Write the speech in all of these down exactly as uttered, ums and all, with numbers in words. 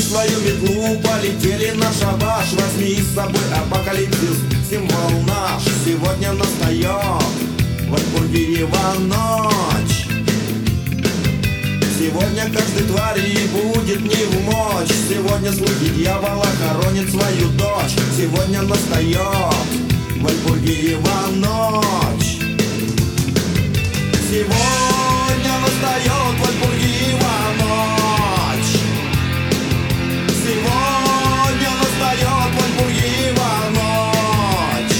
свою метлу, полетели на шабаш. Возьми с собой апокалипсис, символ наш. Сегодня настает Вальпургиева ночь. Сегодня каждой твари будет не в мочь. Сегодня слуги дьявола хоронит свою дочь. Сегодня настает Вальпургиева ночь. Сегодня настает Вальпургиева ночь. Сегодня настает Вальпургиева ночь.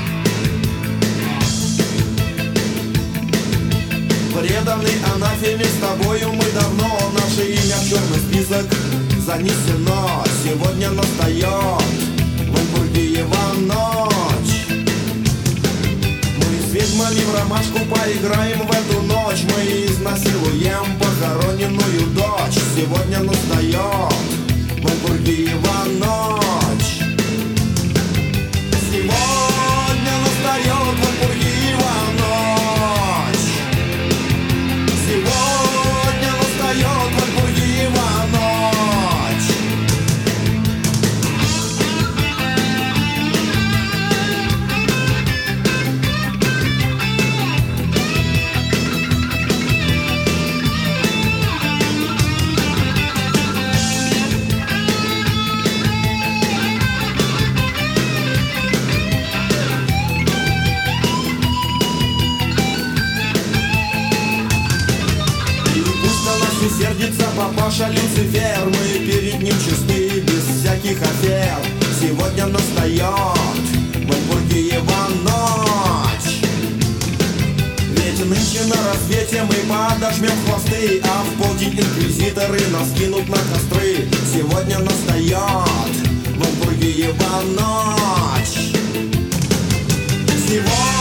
Преданный анафеме, с тобою мы давно. Наше имя в черный список занесено. Сегодня настает Вальпургиева ночь. Мы с ведьмами в ромашку поиграем в эту ночь. Мы изнасилуем похороненную дочь. Сегодня настает Вальпургиева ночь. Сегодня настает Вальпургиева ночь. Сегодня настает Вальпургиева ночь. Сердится папаша Люцифер, мы перед ним чисты, без всяких афер. Сегодня настает Вальпургиева ночь. Ведь нынче на рассвете мы подожмем хвосты, а в полдень инквизиторы нас кинут на костры. Сегодня настает Вальпургиева ночь. Сегодня